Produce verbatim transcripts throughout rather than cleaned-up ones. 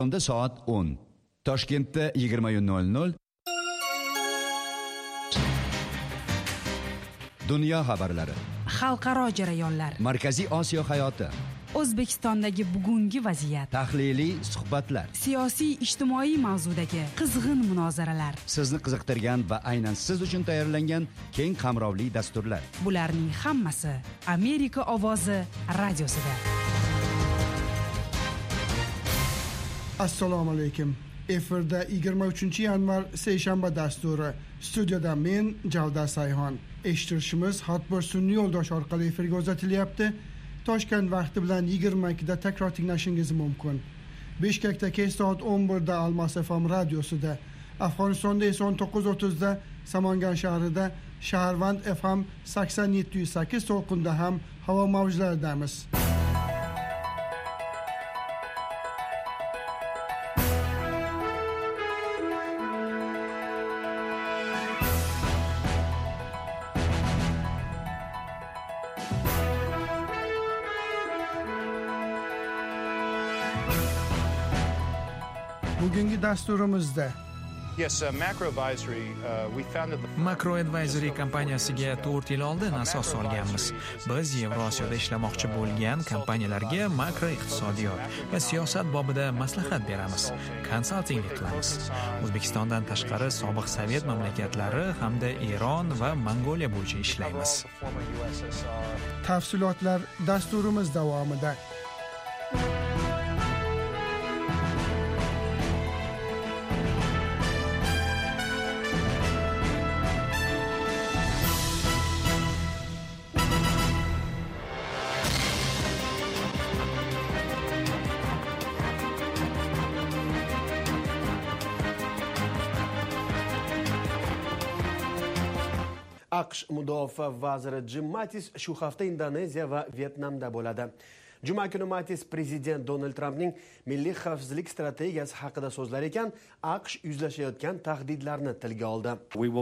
Unda soat o'n. Toshkentda yigirma nol nol. Dunyo xabarlari. Xalqaro jarayonlar. Markaziy Osiyo hayoti. O'zbekistondagi bugungi vaziyat. Tahliliy suhbatlar. Siyosiy ijtimoiy mavzudagi qizg'in munozaralar. Sizni qiziqtirgan va aynan siz uchun tayyorlangan keng qamrovli dasturlar. Bularning hammasi Amerika ovozi radiosida. Assalomu alaykum. Efirda yigirma uchinchi yanvar seshanba dasturi. Studiyada men Javdar Sayhon. Eshittirishimiz Hotbir sun'iy yo'ldosh orqali efirga uzatilyapti. Toshkent vaqti bilan yigirma ikkida takror tinglashingiz mumkin. Bishkekda kech soat o'n birda Almas F M radiosida, Afg'onistonda esa o'n to'qqiz o'ttizda Samangan shahrida Shaharvand F M sakson yetti nuqta sakkiz to'lqinda ham havo mavjlaridamiz. Bugungi dasturimizda Yes, uh, Macro Advisory, uh, we founded the Macro Advisory kompaniyasiga to'rt yil oldin asos solganmiz. Biz Yevrosiyoda ishlamoqchi bo'lgan kompaniyalarga makro iqtisodiyot va siyosat bobida maslahat beramiz, konsaltinglik qilamiz. O'zbekistondan tashqari sobiq Sovet mamlakatlari hamda Eron va Mongoliya bo'yicha ishlaymiz. Tafsilotlar dasturimiz davomida. AQSh mudofaa vaziri Jim Mattis shu hafta Indoneziya va Vyetnamda bo'ladi. Juma kuni Mattis prezident Donald Trampning milliy xavfsizlik strategiyasi haqida so'zlar ekan, AQSh yuzlashayotgan tahdidlarni tilga oldi.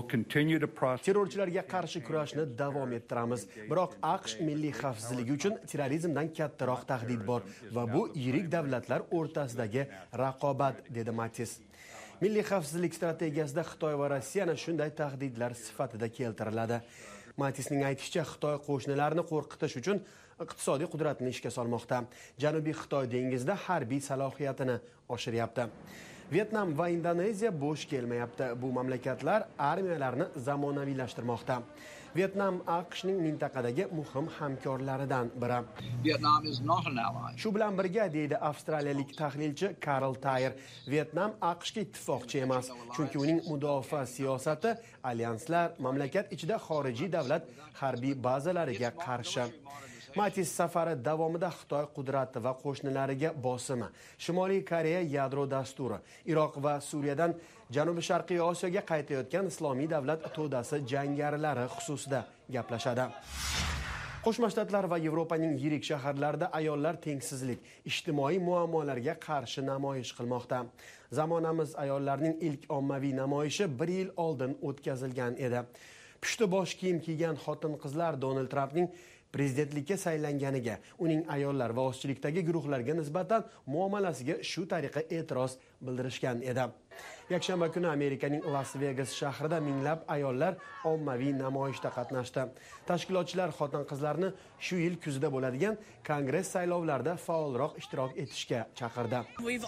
Terrorchilarga qarshi kurashni davom ettiramiz, biroq AQSh milliy xavfsizligi uchun terrorizmdan kattaroq tahdid bor va bu yirik davlatlar o'rtasidagi raqobat, dedi Mattis. Milliy xavfsizlik strategiyasida Xitoy va Rossiyani shunday tahdidlar sifatida keltiriladi. Mattisning aytishicha, Xitoy qo'shnilarini qo'rqitish uchun iqtisodiy qudratini ishga solmoqda. Janubiy Xitoy dengizida harbiy salohiyatini oshiryapti. Vyetnam va Indoneziya bo'sh kelmayapti. Bu mamlakatlar armiyalarini zamonaviylashtirmoqda. Vyetnam AQShning mintaqadagi muhim hamkorlaridan biri. Vietnam is not an ally. Shu bilan birga, deydi avstraliyalik tahlilchi Karl Tyre, Vyetnam AQShga ittifoqchi emas, chunki uning mudofaa siyosati alyanslar, mamlakat ichida xorijiy davlat harbiy bazalariga qarshi. Mattis safari davomida Xitoy qudrati va qo'shnilariga bosimi, Shimoliy Koreya yadro dasturi, Iroq va Suriyadan Janubiy Sharqiy Osiyoga qaytayotgan Islomiy davlat to'dasi jangarilari xususida gaplashadi. Qo'shma Shtatlar va Yevropaning yirik shaharlarida ayollar tengsizlik, ijtimoiy muammolarga qarshi namoyish qilmoqda. Zamonamiz ayollarining ilk ommaviy namoyishi bir yil oldin o'tkazilgan edi. Pushti bosh kiyim kiygan xotin-qizlar Donald Trampning prezidentlikka saylanganiga, uning ayollar va ozchilikdagi guruhlarga nisbatan muomalasiga shu tariqa e'tiroz bildirishgan edi. Yakshanba kuni Amerikaning Las Vegas shahrida minglab ayollar ommaviy namoyishda qatnashdi. Tashkilotchilar xotin-qizlarni shu yil kuzida bo'ladigan Kongress saylovlarida faolroq ishtirok etishga chaqirdi.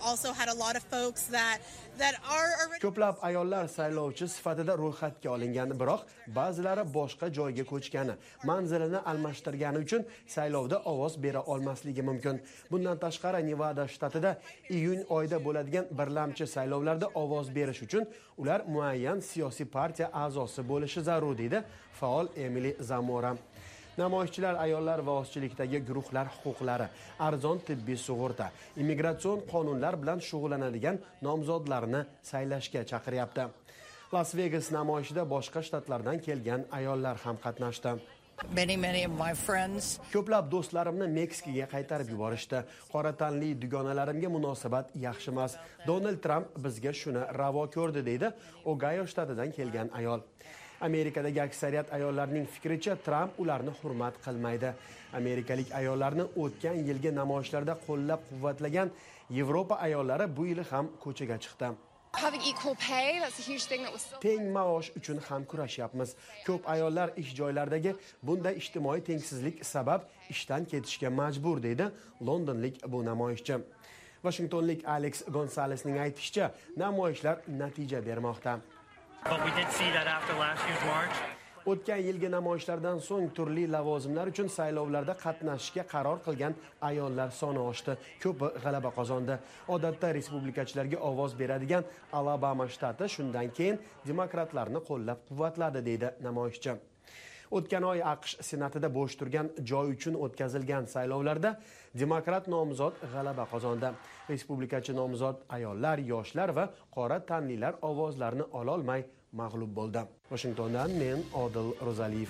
Ko'plab ayollar saylovchi sifatida ro'yxatga olingan, biroq ba'zilari boshqa joyga ko'chgani, manzilini almashtirgani uchun saylovda ovoz bera olmasligi mumkin. Bundan tashqari, Nevada shtatida iyun oyida bo'ladigan birlamchi saylovlarda ovoz berish uchun ular muayyan siyosiy partiya a'zosi bo'lishi zarur, deydi faol Emily Zamora. Namoyishchilar ayollar va ozchilikdagi guruhlar huquqlari, arzon tibbiy sug'urta, immigratsion qonunlar bilan shug'ullanadigan nomzodlarni saylashga chaqiryapti. Las Vegas namoyishida boshqa shtatlardan kelgan ayollar ham qatnashdi. Many, many of my friends. Ko'plab do'stlarimni Meksikaga qaytarib yuborishdi. Qora tanli dugonalarimga munosabat yaxshi emas. Donald Trump bizga shuni ravo ko'rdi, deydi Ogayo shtatidan kelgan ayol. Amerikadagi aksariyat ayollarning fikricha, Trump ularni hurmat qilmaydi. Amerikalik ayollarni o'tgan yilgi namoyishlarda qo'llab-quvvatlagan Yevropa ayollari bu yil ham ko'chaga chiqdi. Having equal pay, that's a huge thing that was still... Teng maosh uchun ham kurashyapmiz. Ko'p ayollar ish joylaridagi bunday ijtimoiy tengsizlik sabab ishdan ketishga majbur, deydi londonlik bu namoyishchi. Washingtonlik Alex Gonzalesning aytishicha, namoyishlar natija bermoqda. But we did see that after last year's march. O'tgan yilgi namoyishlardan so'ng turli lavozimlar uchun saylovlarda qatnashishga qaror qilgan ayollar soni oshdi. Ko'pi g'alaba qozondi. Odatda respublikachilarga ovoz beradigan Alabama shtati shundan keyin demokratlarni qo'llab-quvvatladi, deydi namoyishchi. O'tgan oy AQSh senatida bo'sh turgan joy uchun o'tkazilgan saylovlarda demokrat nomzod g'alaba qozondi. Respublikachi nomzod ayollar, yoshlar va qora tanlilar ovozlarini ola olmay mag'lub bo'ldi. Washingtondan men Odil Ro'zaliyev.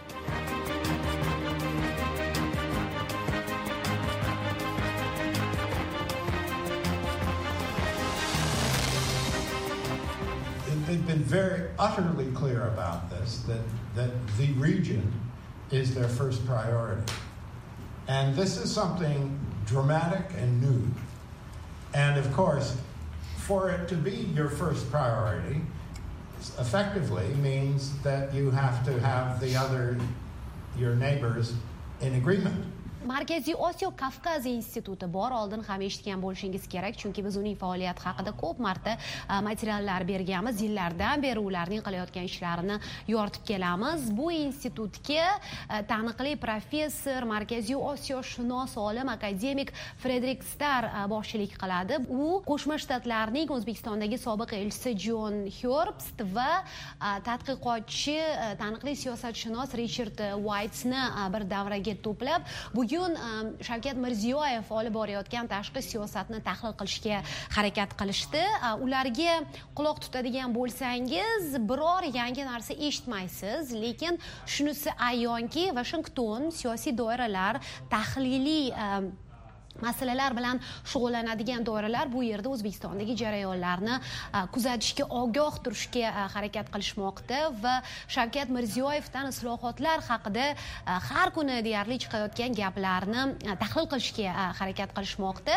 They've been very utterly clear about this, that, that the region is their first priority. And this is something dramatic and new. And of course, for it to be your first priority, effectively means that you have to have the other, your neighbors, in agreement. Markaziy Osiyo Kavkaz instituti bor, oldin ham eshitgan bo'lishingiz kerak, chunki biz uning faoliyati haqida ko'p marta materiallar berganmiz. Yillardan beri ularning qilayotgan ishlarini yoritib kelamiz. Bu institutga taniqli professor, Markaziy Osiyo shunos olim akademik Frederick Starr boshchilik qiladi. U Qo'shma Shtatlarning O'zbekistondagi sobiq elchisi John Herbst va tadqiqotchi, taniqli siyosatshunos Richard Whitesni bir davraga to'plab, bugun Shavkat Mirziyoyev olib borayotgan tashqi siyosatni tahlil qilishga harakat qilishdi. Ularga quloq tutadigan bo'lsangiz, biror yangi narsa eshitmaysiz, lekin shunisi ayonki, Washington siyosiy doiralar, tahliliy masalalar bilan shug'ullanadigan doiralar bu yerda O'zbekistondagi jarayonlarni kuzatishga, ogoh turishga harakat qilishmoqda va Shavkat Mirziyoyevdan islohotlar haqida har kuni deyarli chiqayotgan gaplarni tahlil qilishga harakat qilishmoqda.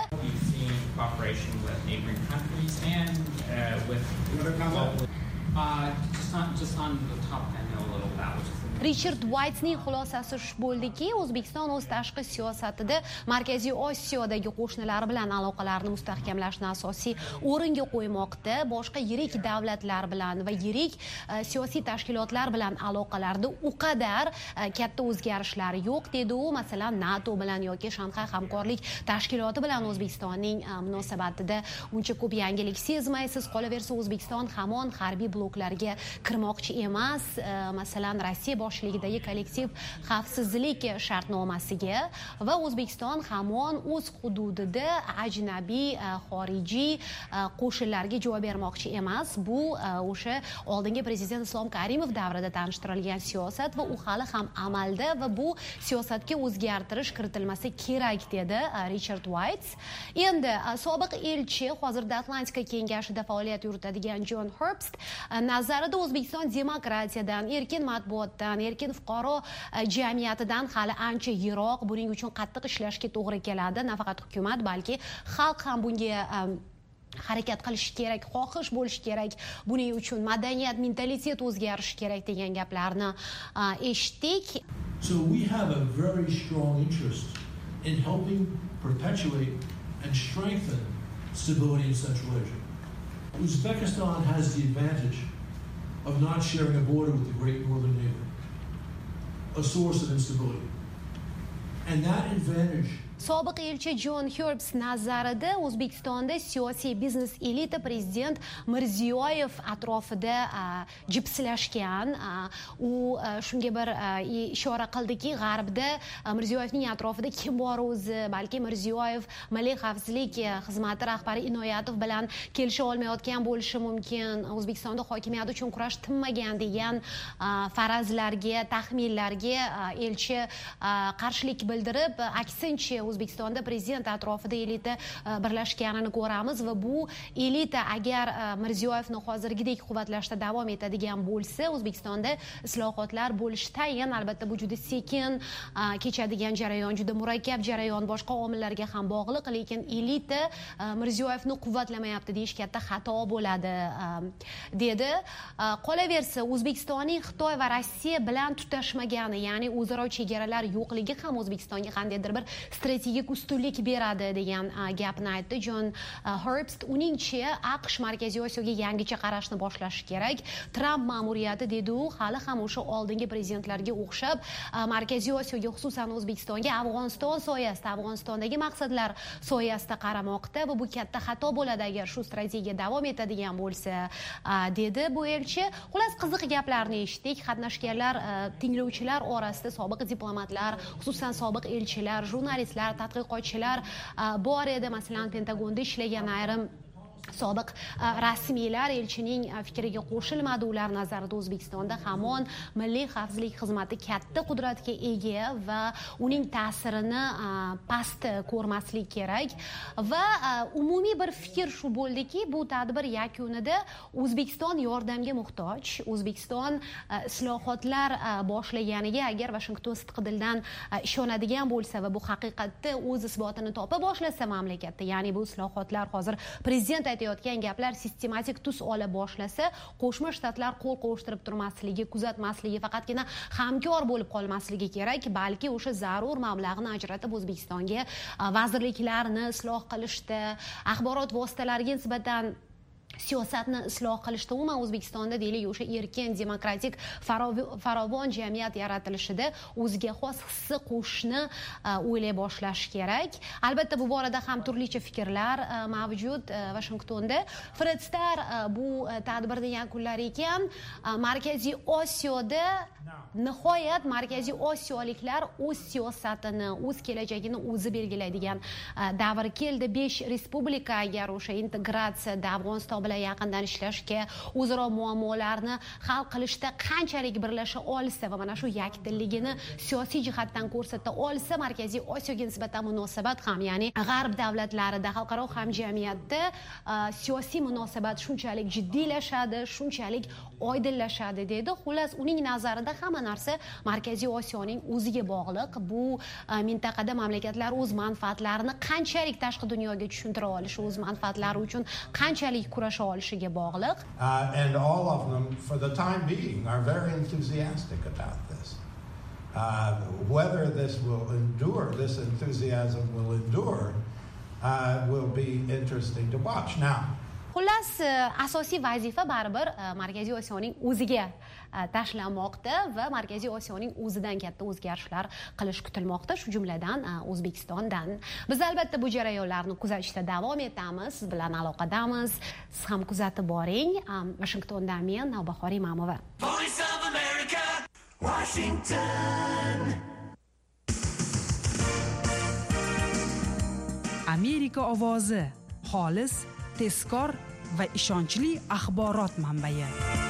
Richard Whitesning xulosasi shu bo'ldiki, O'zbekiston o'z tashqi siyosatida Markaziy Osiyodagi qo'shnilari bilan aloqalarni mustahkamlashni asosiy o'ringa qo'ymoqda. Boshqa yirik davlatlar bilan va yirik siyosiy tashkilotlar bilan aloqalarda u qadar katta o'zgarishlar yo'q, dedi u. Masalan, NATO bilan yoki Shanxay hamkorlik tashkiloti bilan O'zbekistonning munosabatida uncha ko'p yangilik sezmaysiz. Qolaversa, O'zbekiston hamon harbiy bloklarga kirmoqchi emas. Masalan, Rossiya boshchiligidagi kollektiv xavfsizlik shartnomasiga va O'zbekiston hamon o'z hududida ajnabiy, xorijiy qo'shinlarga javob bermoqchi emas. Bu o'sha oldingi prezident Islom Karimov davrida tanishtirilgan siyosat va u hali ham amalda va bu siyosatga o'zgartirish kiritilmasa kerak, dedi Richard Whites. Endi sobiq elchi, hozirda Atlantika kengashida faoliyat yuritadigan John Herbst nazarida O'zbekiston demokratiyadan, erkin matbuotdan, erkin fuqaro jamiyatidan hali ancha yiroq. Buning uchun qattiq ishlashga to'g'ri keladi. Nafaqat hukumat, balki xalq ham bunga harakat qilishi kerak, xohish bo'lishi kerak. Buning uchun madaniyat, mentalitet o'zgarishi kerak degan gaplarni eshitdik. So we have a very strong interest in helping perpetuate and strengthen stability in Central Asia. Uzbekistan has the advantage of not sharing a border with the great northern neighbor, a source of instability. And that advantage Sobiq elchi John Herbst nazarida O'zbekistonda siyosiy biznes elita prezident Mirziyoyev atrofida jipslashgan. U shunga bir ishora qildiki, G'arbda Mirziyoyevning atrofida kim bor o'zi? Balki Mirziyoyev Milliy xavfsizlik xizmati rahbari Inoyatov bilan kelisha olmayotgan bo'lishi mumkin. O'zbekistonda hokimiyat uchun kurash tinmagan degan farazlarga, taxminlarga elchi qarshilik bildirib, aksincha O'zbekistonda prezident atrofida elita birlashganini ko'ramiz va bu elita agar Mirziyoyevni hozirgidek quvvatlashda davom etadigan bo'lsa, O'zbekistonda islohotlar bo'lishi tayin. Albatta bu juda sekin kechadigan jarayon, juda murakkab jarayon, boshqa omillarga ham bog'liq, lekin elita Mirziyoyevni quvvatlamayapti deyish katta xato bo'ladi dedi. Qolaversa, O'zbekistonning Xitoy va Rossiya bilan tutashmagani, ya'ni o'zaro chegaralar yo'qligi ham O'zbekistonga qandaydir bir strategik ustunlik beradi degan gapni aytdi John Herbst. Uningcha AQSh Markaziy Osiyoga yangicha qarashni boshlashi kerak. Tramp ma'muriyati dedi u, hali ham o'sha oldingi prezidentlarga o'xshab Markaziy Osiyoga, xususan O'zbekistonga Afg'oniston soyasida, Afg'onistondagi maqsadlar soyasida qaramoqda va bu katta xato bo'ladi agar shu strategiya davom etadigan bo'lsa, dedi bu elchi. Xullas, qiziq gaplarni eshitdik. Qatnashganlar, tinglovchilar orasida sobiq diplomatlar, xususan sobiq elchilar, jurnalistlar, tadqiqotchilar bor edi. Masalan, Pentagonda ishlagan ayrim sobiq rasmiylar elchining fikriga qo'shilmadi. Ular nazarida O'zbekistonda hamon Milliy xavfsizlik xizmati katta qudratga ega va uning ta'sirini past ko'rmaslik kerak. Va umumiy bir fikr shu bo'ldiki, bu tadbir yakunida O'zbekiston yordamga muhtoj. O'zbekiston islohotlar boshlaganiga agar Washington sidqidildan ishonadigan bo'lsa va bu haqiqatda o'z isbotini topa boshlasa mamlakatda, ya'ni bu islohotlar hozir prezident aytayotgan gaplar sistematik tus ola boshlasa, Qo'shma Shtatlar qo'l qo'shtirib turmasligi, kuzatmasligi, faqatgina hamkor bo'lib qolmasligi kerak, balki o'sha zarur mablag'ni ajratib O'zbekistonga vazirliklarni isloh qilishda, axborot vositalariga nisbatan siyosatni isloh qilishda, umuman O'zbekistonda deylik o'sha erkin, demokratik, farovon jamiyat yaratilishida o'ziga xos hissi qo'shishni o'ylay boshlash kerak. Albatta bu borada ham turlicha fikrlar mavjud Washingtonda. Fred Star bu tadbirni yakunlar ekan, Markaziy Osiyoda nihoyat Markaziy Osiyoliklar o'z siyosatini, o'z kelajagini o'zi belgilaydigan davr keldi. besh respublika agar o'sha integratsiyada Afg'oniston bilan yaqindan ishlashga, o'zaro muammolarni hal qilishda qanchalik birlasha olsa va mana shu yakdilligini siyosiy jihatdan ko'rsata olsa, Markaziy Osiyoga nisbatan munosabat ham, ya'ni g'arb davlatlarida, xalqaro hamjamiyatda siyosiy munosabat shunchalik jiddiylashadi, shunchalik oydinlashadi dedi. Xullas, uning nazarida hamma narsa Markaziy Osiyoning o'ziga bog'liq. Bu mintaqada mamlakatlar o'z manfaatlarini qanchalik tashqi dunyoga tushuntira olishi, o'z manfaatlari uchun qanchalik kurasha olishiga bog'liq. Uh, and all of them, for the time being, are very enthusiastic about this. Uh, whether this will endure, this enthusiasm will endure, uh, will be interesting to watch. Now, xullas, asosiy vazifa baribir Markaziy Osiyoning o'ziga tashlanmoqda va Markaziy Osiyoning o'zidan katta o'zgarishlar qilish kutilmoqda, shu jumladan O'zbekistondan. Biz albatta bu jarayonlarni kuzatishda davom etamiz, siz bilan aloqadamiz. Siz ham kuzatib boring. Washingtondan men Navbahor Imamova. Voice of America, Washington. Amerika ovozi, xolis, tezkor va ishonchli axborot manbai.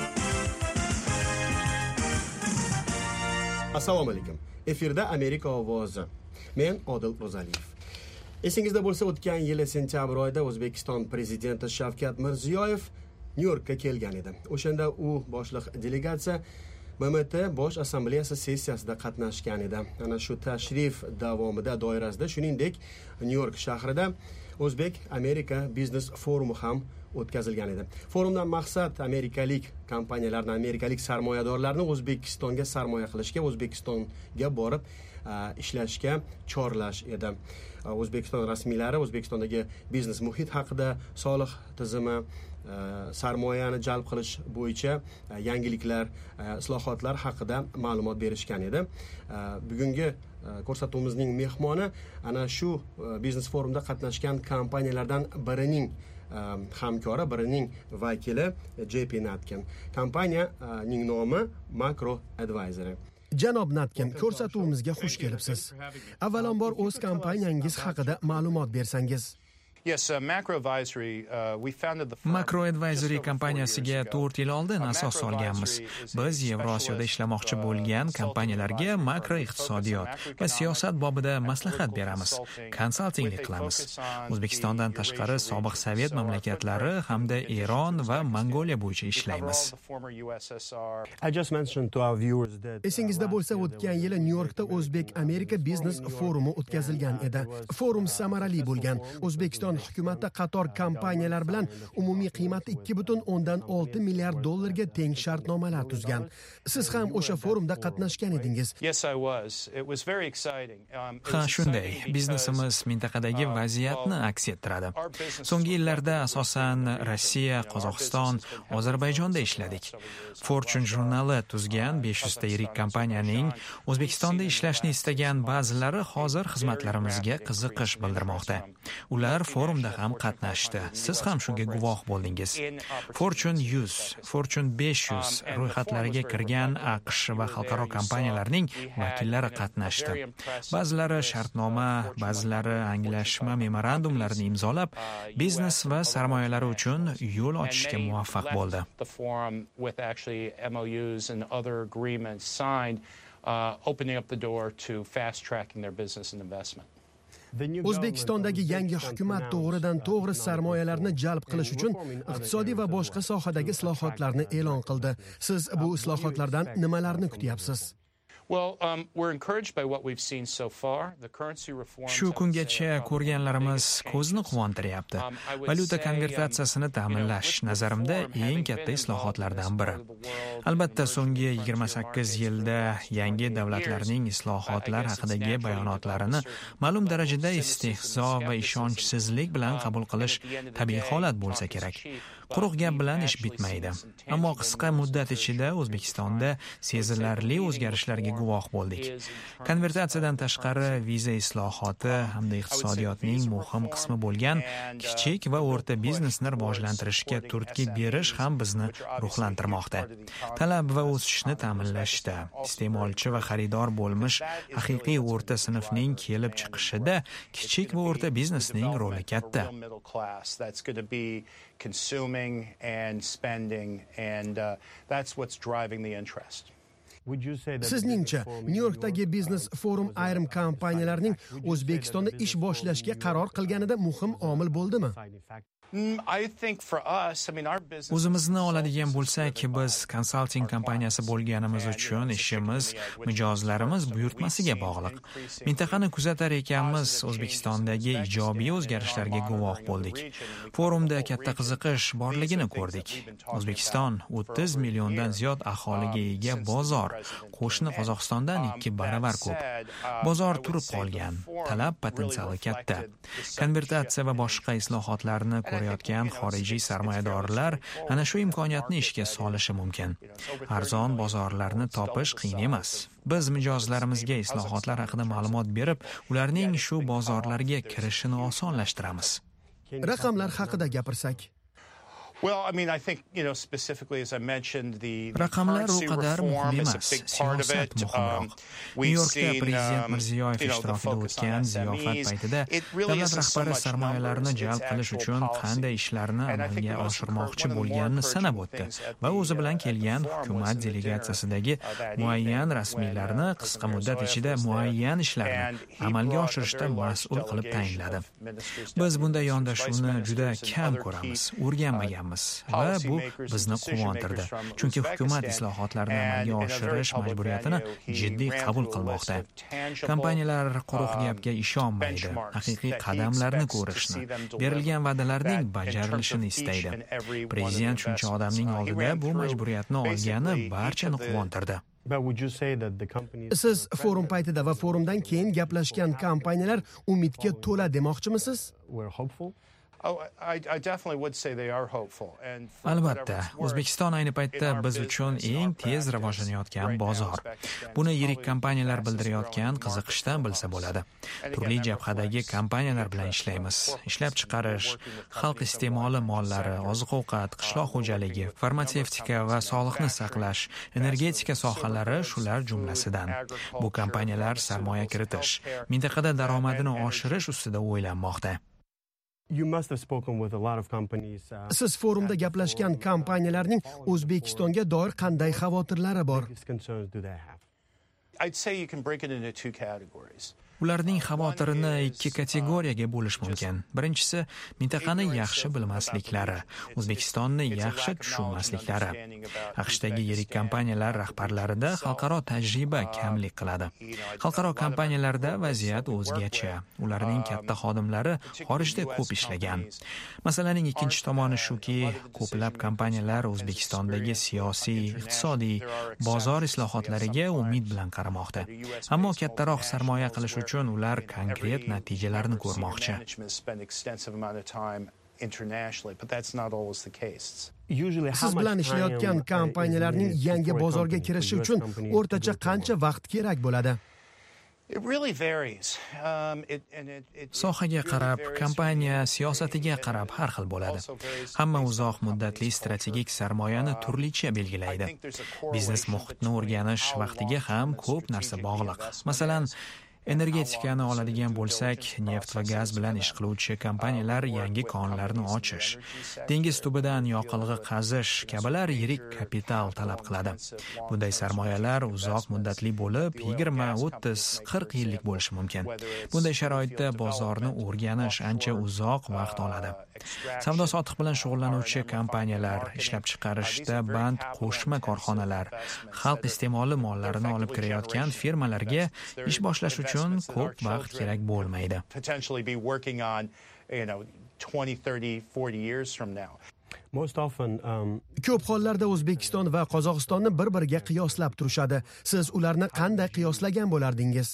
Assalomu alaykum. Efirda Amerika ovozi. Men Odil Ro'zaliyev. Esingizda bo'lsa, o'tgan yil sentyabr oyida O'zbekiston prezidenti Shavkat Mirziyoyev Nyu-Yorkka kelgan edi. O'shanda u boshliq delegatsiya B M T Bosh assambleyasi sessiyasida qatnashgan edi. Ana shu tashrif davomida doirasida, shuningdek, Nyu-York shahrida O'zbek Amerika biznes forumi ham o'tkazilgan edi. Forumdan maqsad amerikalik kompaniyalarni, amerikalik sarmoyadorlarni O'zbekistonga sarmoya qilishga, O'zbekistonga borib ishlashga chorlash edi. O'zbekiston rasmiylari O'zbekistondagi biznes muhit haqida, soliq tizimi, sarmoyani jalb qilish bo'yicha yangiliklar, islohotlar haqida ma'lumot berishgan edi. Bugungi ko'rsatuvimizning mehmoni ana shu biznes forumda qatnashgan kompaniyalardan birining hamkori, birining vakili J P Natkin. Kompaniyaning nomi Macro Advisory. Janob Natkin, ko'rsatuvimizga xush kelibsiz. Avvalambor o'z kompaniyangiz haqida ma'lumot bersangiz. Yes, uh, Macro Advisory, uh, we founded the firm Macro Advisory kompaniyasiga to'rt yil oldin asos solganmiz. Biz Yevrosiyoda ishlamoqchi bo'lgan kompaniyalarga makro iqtisodiyot va siyosat bobida maslahat beramiz, konsaltinglik qilamiz. O'zbekistondan tashqari sobiq Sovet mamlakatlari hamda Eron va Mongoliya bo'yicha ishlaymiz. Esingizda bo'lsa, o'tgan yili Nyu-Yorkda O'zbek-Amerika biznes forumi o'tkazilgan edi. Forum samarali bo'lgan. O'zbekiston hukumati qator kompaniyalar bilan umumiy qiymati ikki butun o'ndan olti milliard dollarga teng shartnomalar tuzgan. Siz ham o'sha forumda qatnashgan edingiz. Ha, shunday. Biznesimiz mintaqadagi vaziyatni aks ettiradi. So'nggi yillarda asosan Rossiya, Qozog'iston, Ozarbayjonda ishladik. Fortune jurnali tuzgan besh yuzta yirik kompaniyaning O'zbekistonda ishlashni istagan ba'zilari hozir xizmatlarimizga qiziqish bildirmoqda. Ular forumda ham qatnashdi. Siz ham shunga guvoh bo'ldingiz. Fortune yuz, Fortune besh yuz ro'yxatlariga kirgan AQSh va xalqaro kompaniyalarning vakillari qatnashdi. Ba'zilari shartnoma, ba'zilari anglashma memorandumlarini imzolab, biznes va sarmoyalari uchun yo'l ochishga muvaffaq bo'ldi. O'zbekistondagi yangi hukumat to'g'ridan to'g'ri sarmoyalarni jalb qilish uchun iqtisodiy va boshqa sohadagi islohotlarni e'lon qildi. Siz bu islohotlardan nimalarni kutyapsiz? Shu kungacha ko'rganlarimiz ko'zni quvontiryapti. Valyuta konvertatsiyasini ta'minlash nazarimda eng katta islohotlardan biri. Albatta, so'nggi yigirma sakkiz yilda yangi davlatlarning islohotlar haqidagi bayonotlarini ma'lum darajada istehzo va ishonchsizlik bilan qabul qilish tabiiy holat bo'lsa kerak. Quruq gap bilan ish bitmaydi. Ammo qisqa muddat ichida O'zbekistonda sezilarli o'zgarishlarga guvoh bo'ldik. Konvertatsiyadan tashqari viza islohoti hamda iqtisodiyotning muhim qismi bo'lgan kichik va o'rta biznesni rivojlantirishga turtki berish ham bizni ruhlantirmoqda. Talab va o'sishni ta'minlashda, iste'molchi va xaridor bo'lmish haqiqiy o'rta sinfning kelib chiqishida kichik va o'rta biznesning roli katta. Consuming and spending, and uh, that's what's driving the interest. Sizningcha, Nyu-Yorkdagi biznes forum ayrim kompaniyalarning O'zbekistonda ish boshlashga qaror qilganida muhim omil bo'ldimi? O'zimizni oladigan bo'lsak, biz konsalting kompaniyasi bo'lganimiz uchun ishimiz mijozlarimiz buyurtmasiga bog'liq. Mintaqani kuzatar ekanmiz, O'zbekistondagi ijobiy o'zgarishlarga guvoh bo'ldik. Forumda katta qiziqish borligini ko'rdik. O'zbekiston o'ttiz milliondan ziyod aholiga ega bozor, qo'shni Qozog'istondan ikki baravar ko'p. Bozor turib qolgan, talab potensiali katta. Konvertatsiya va boshqa islohotlarni ko'rayotgan xorijiy sarmoyadorlar ana shu imkoniyatni ishga solishi mumkin. Arzon bozorlarni topish qiyin emas. Biz mijozlarimizga islohotlar haqida ma'lumot berib, ularning shu bozorlarga kirishini osonlashtiramiz. Raqamlar haqida gapirsak. Well, I mean, I think, you know, specifically as I mentioned, the, the Raqamlar currency reform is a big part of it. Um, we've seen, um, you know, the focus on S M Es. It really isn't so much numbers, jalb qilish uchun qanday ishlarni amalga oshirmoqchi bo'lganini sanab o'tdi va o'zi bilan kelgan hukumat delegatsiyasidagi muayyan rasmiylarni qisqa muddat ichida muayyan ishlarni amalga oshirishda mas'ul qilib tayinladi. Biz bunday yondashuvni juda kam ko'ramiz, o'rganmaganmiz. Va bu bizni quvontirdi. Chunki hukumat islohotlarni amalga oshirish majburiyatini jiddiy qabul qilmoqda. Kompaniyalar quruq gapga ishonmaydi, haqiqiy qadamlarni ko'rishni, berilgan va'dalarning bajarilishini istaydi. Prezident shuncha odamning oldida bu majburiyatni olgani barchani quvontirdi. Siz forum paytida va forumdan keyin gaplashgan kompaniyalar umidga to'la demoqchimisiz? Albatta, O'zbekiston ayni paytda biz uchun eng tez rivojlanayotgan bozor. Buni yirik kompaniyalar bildirayotgan qiziqishdan bilsa bo'ladi. Turli jabhadagi kompaniyalar bilan ishlaymiz. Ishlab chiqarish, xalq iste'moli mollari, oziq-ovqat, qishloq xo'jaligi, farmatsevtika va sog'liqni saqlash, energetika sohalari shular jumlasidan. Bu kompaniyalar sarmoya kiritish, mintaqada daromadini oshirish ustida o'ylanmoqda. Siz forumda gaplashgan kompaniyalarning O'zbekistonga doir qanday xavotirlari bor? I'd say you can break it into two categories. Ularning xavotirini ikki kategoriyaga bo'lish mumkin. Birinchisi, mintaqani yaxshi bilmasliklari, O'zbekistonni yaxshi tushunmasliklari. AQShdagi yirik kompaniyalar rahbarlarida xalqaro tajriba kamlik qiladi. Xalqaro kompaniyalarda vaziyat o'zgacha. Ularning katta xodimlari xorijda ko'p ishlagan. Masalaning ikkinchi tomoni shuki, ko'plab kompaniyalar O'zbekistondagi siyosiy, iqtisodiy, bozor islohotlariga umid bilan qaramoqda. Ammo kattaroq sarmoya qilish uchun ular konkret natijalarni ko'rmoqchi. Siz bilan ishlayotgan kompaniyalarning yangi bozorga kirishi uchun o'rtacha qancha vaqt kerak bo'ladi? Sohaga qarab, kompaniya siyosatiga qarab har xil bo'ladi. Hamma uzoq muddatli strategik sarmoyani turlicha belgilaydi. Biznes muhitni o'rganish vaqtiga ham ko'p narsa bog'liq. Masalan, energetikani oladigan bo'lsak, neft va gaz bilan ish qiluvchi kompaniyalar yangi konlarni ochish, dengiz tubidan yoqilg'i qazish kabilar yirik kapital talab qiladi. Bunday sarmoyalar uzoq muddatli bo'lib, yigirma, o'ttiz, qirq yillik bo'lishi mumkin. Bunday sharoitda bozorni o'rganish ancha uzoq vaqt oladi. Savdo-sotiq bilan shug'ullanuvchi kompaniyalar, ishlab chiqarishda band qo'shma korxonalar, xalq iste'moli mollarini olib kirayotgan firmalarga ish boshlash uchun ko'p vaqt kerak bo'lmaydi. Ko'p hollarda O'zbekiston va Qozog'istonni bir-biriga qiyoslab turishadi. Siz ularni qanday qiyoslagan bo'lardingiz?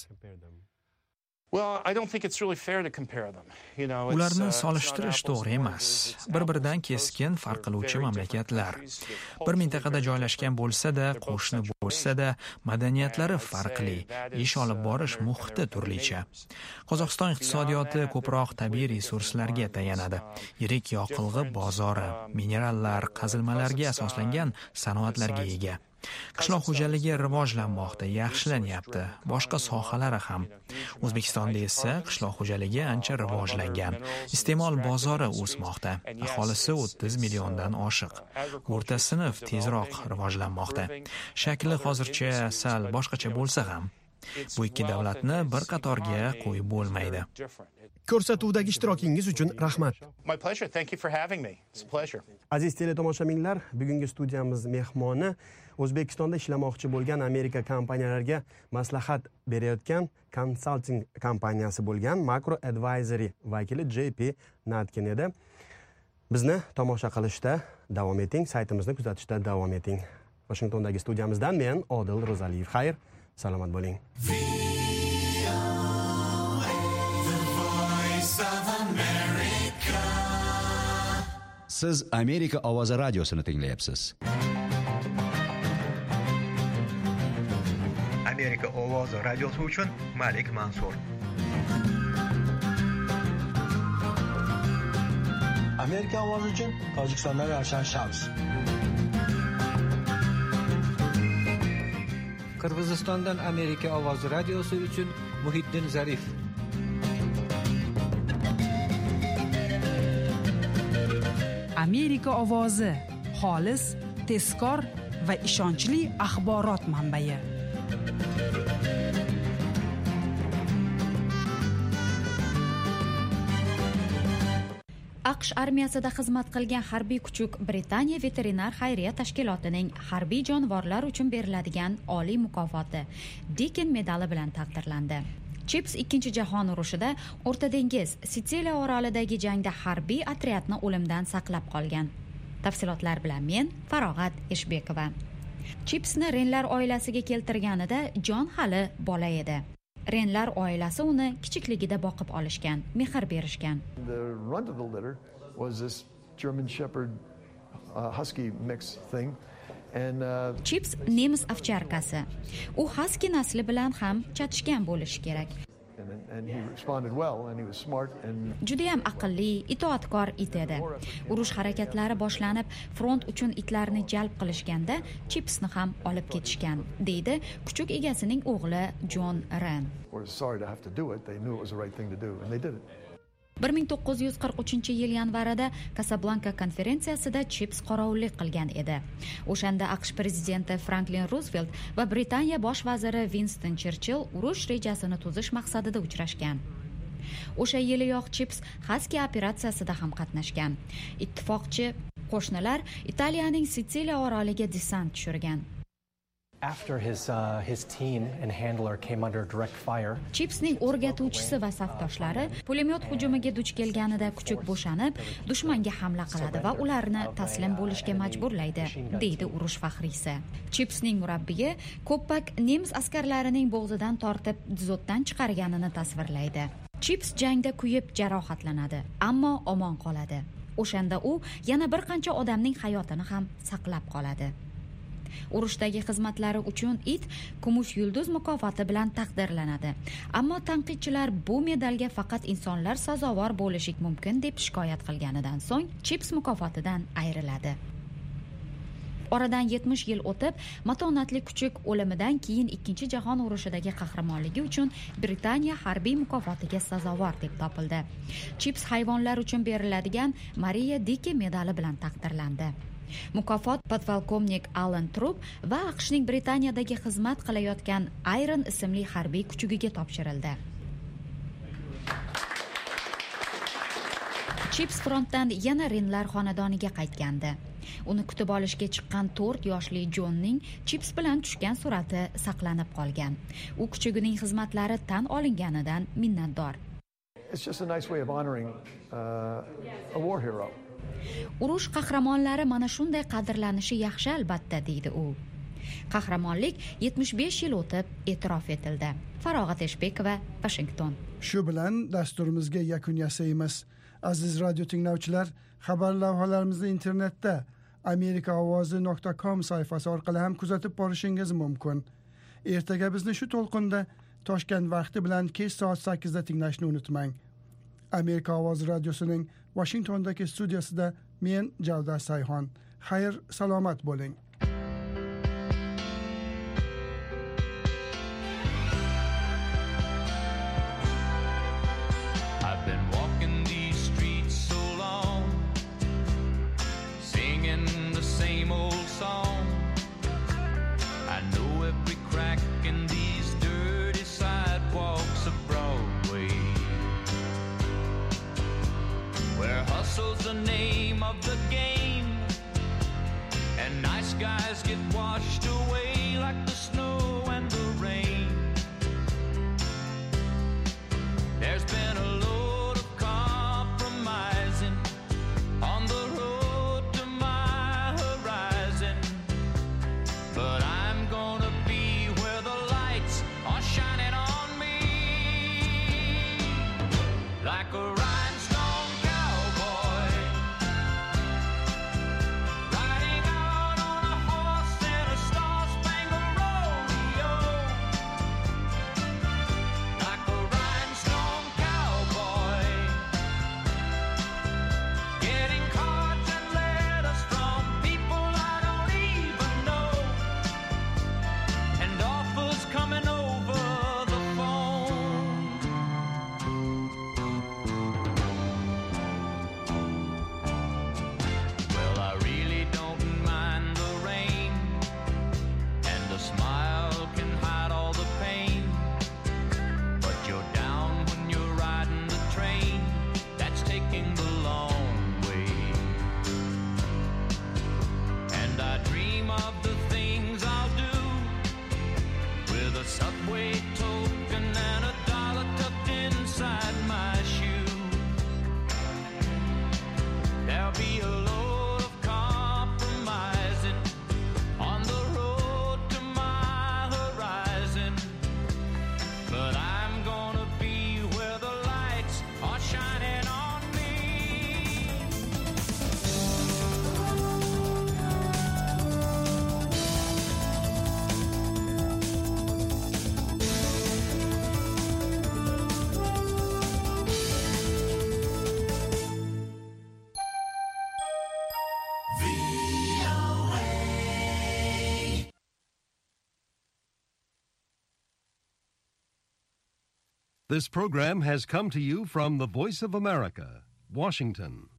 Ularni solishtirish to'g'ri emas. Bir-biridan keskin farq qiluvchi mamlakatlar. Bir mintaqada joylashgan bo'lsa-da, qo'shni bo'lsa-da, madaniyatlari farqli, ish olib borish muhiti turlicha. Qozog'iston iqtisodiyoti ko'proq tabiiy resurslarga tayanadi. Yirik yoqilg'i bozori, minerallar, qazilmalarga asoslangan sanoatlarga ega. Qishloq xo'jaligi rivojlanmoqda, yaxshilanyapti, boshqa sohalari ham. O'zbekistonda esa qishloq xo'jaligi ancha rivojlangan. Iste'mol bozori o'smoqda. Aholisi o'ttiz milliondan oshiq. O'rta sinf tezroq rivojlanmoqda. Shakli hozircha sal boshqacha bo'lsa ham, bu ikki davlatni bir qatorga qo'yib bo'lmaydi. Ko'rsatuvdagi ishtirokingiz uchun rahmat. My pleasure. Thank you for having me. It's a pleasure. Aziz teletomoshabinlar, bugungi studiyamiz mehmoni O'zbekistonda ishlamoqchi bo'lgan Amerika kompaniyalariga maslahat berayotgan konsalting kompaniyasi bo'lgan Macro Advisory vakili J P Natkin edi. Bizni tomosha qilishda davom eting, saytimizni kuzatishda davom eting. Washingtondagi studiyamizdan men Odil Ro'zaliyev. Xayr, salomat bo'ling. Siz Amerika ovozi radiosini tinglayapsiz. Amerika ovozi radiosi uchun Malik Mansur. Amerika ovozi uchun Tojikistondan Ravshan Shams. Qirg'izistondan Amerika ovozi radiosi uchun Muhiddin Zarif. Amerika ovozi xolis, tezkor va ishonchli axborot manbai. AQSh armiyasida xizmat qilgan harbiy kuchuk Britaniya veterinar xayriya tashkilotining harbiy jonivorlar uchun beriladigan oliy mukofoti Deakin medali bilan taqdirlandi. Chips ikkinchi jahon urushida O'rta dengiz Sitsiliya orolidagi jangda harbiy otryadni o'limdan saqlab qolgan. Tafsilotlar bilan men Farog'at Eshbekova. Chipsni Renlar oilasiga keltirganida Jon hali bola edi. Renlar oilasi uni kichikligida boqib olishgan, mehr berishgan. The runt of the litter was this German Shepherd uh, Husky mix thing. And uh, Chips nemis ovcharkasi. U Husky nasli bilan ham chatishgan bo'lishi kerak. And he responded well and he was smart and Juda ham aqlli, itoatkor it edi. Urush harakatlari boshlanib, front uchun itlarni jalb qilishganda Chipsni ham olib ketishgan, deydi kuchuk egasining o'g'li John Ren. Were sorry to have to do it. They knew it was the right thing to do and they did it. bir ming to'qqiz yuz qirq uchinchi yil yanvarida Kasablanka konferensiyasida Chips qorovullik qilgan edi. O'shanda AQSh prezidenti Franklin Roosevelt va Britaniya bosh vaziri Winston Churchill urush rejasini tuzish maqsadida uchrashgan. O'sha yiliyoq Chips Husky operatsiyasida ham qatnashgan. Ittifoqchi qo'shnilar Italiyaning Sitsiliya oroliga desant tushirgan. After his uh, his team and handler came under direct fire. Chipsning o'rgatuvchisi va safdoshlari pulemyot hujumiga duch kelganida kuchuk bo'shanib, dushmanga hamla qiladi va ularni taslim bo'lishga majburlaydi, deydi urush faxriysi. Chipsning murabbiyi ko'ppak nemis askarlarining bo'g'zidan tortib dzotdan chiqarganini tasvirlaydi. Chips jangda kuyib jarohatlanadi, ammo omon qoladi. O'shanda u yana bir qancha odamning hayotini ham saqlab qoladi. Urushdagi xizmatlari uchun it kumush yulduz mukofoti bilan taqdirlanadi. Ammo tanqidchilar bu medalga faqat insonlar sazovor bo'lishi mumkin deb shikoyat qilganidan so'ng Chips mukofotidan ayriladi. Oradan yetmish yil o'tib, matonatli kuchuk o'limidan keyin Ikkinchi jahon urushidagi qahramonligi uchun Britaniya harbiy mukofotiga sazovor deb topildi. Chips hayvonlar uchun beriladigan Maria Dickey medali bilan taqdirlandi. Mukofot podpolkovnik Alan Trupp va AQShning Britaniyadagi xizmat qilayotgan Iron ismli harbiy kuchugiga topshirildi. Chips frontdan yana Rinlar xonadoniga qaytgandi. Uni kutib olishga chiqqan to'rt yoshli Jonning Chips bilan tushgan surati saqlanib qolgan. U kuchugining xizmatlari tan olinganidan minnatdor. It's just a nice way of honoring uh, a war hero. Urush qahramonlari mana shunday qadrlanishi yaxshi albatta, deydi u. Qahramonlik yetmish besh yil o'tib e'tirof etildi. Farog'at Eshbekova, Washington. Shu bilan dasturimizga yakun yasaymiz. Aziz radio tinglovchilar, xabar lavhalarimizni internetda amerika ovozi nuqta com sayfasi orqali ham kuzatib borishingiz mumkin. Ertaga bizni shu to'lqinda Toshkent vaqti bilan kech soat sakkizda tinglashni unutmang. Amerika ovozi radiosining Washingtondagi studiyasida men Javda Sayhon. Xayr, salomat bo'ling. I've been walking these streets so long, singing the same old song. I know every crack in these dirty sidewalks of Broadway, where hustle's the name of the game, and nice guys get washed away like the snow and the rain. There's been a load of compromising on the road to my horizon, but I'm gonna be where the lights are shining on me like a rhinestone cowboy, riding out on a horse in a star-spangled rodeo, like a rhinestone cowboy, getting cards and letters from people I don't even know, and offers coming over the phone. Well, I really don't mind the rain, and a smile can hide all the pain, but you're down when you're riding the train that's taking the long way. And I dream of the things I'll do with a subway token and a dollar tucked inside my shoe. There'll be a load of compromising on the road to my horizon, but I'm gonna be where the lights are shining on me. This program has come to you from the Voice of America, Washington.